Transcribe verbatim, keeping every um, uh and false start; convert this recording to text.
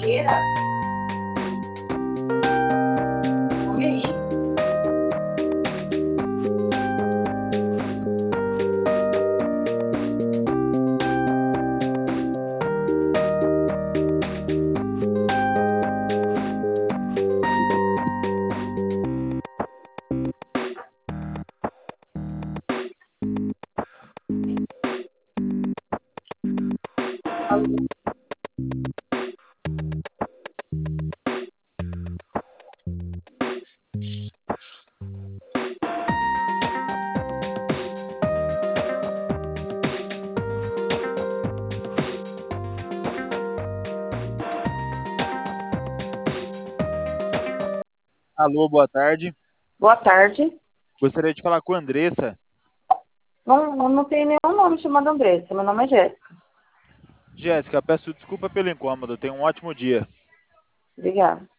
Queira. Come aí. Alô, boa tarde. Boa tarde. Gostaria de falar com a Andressa. Não, não não tem nenhum nome chamado Andressa. Meu nome é Jéssica. Jéssica, peço desculpa pelo incômodo. Tenha um ótimo dia. Obrigada.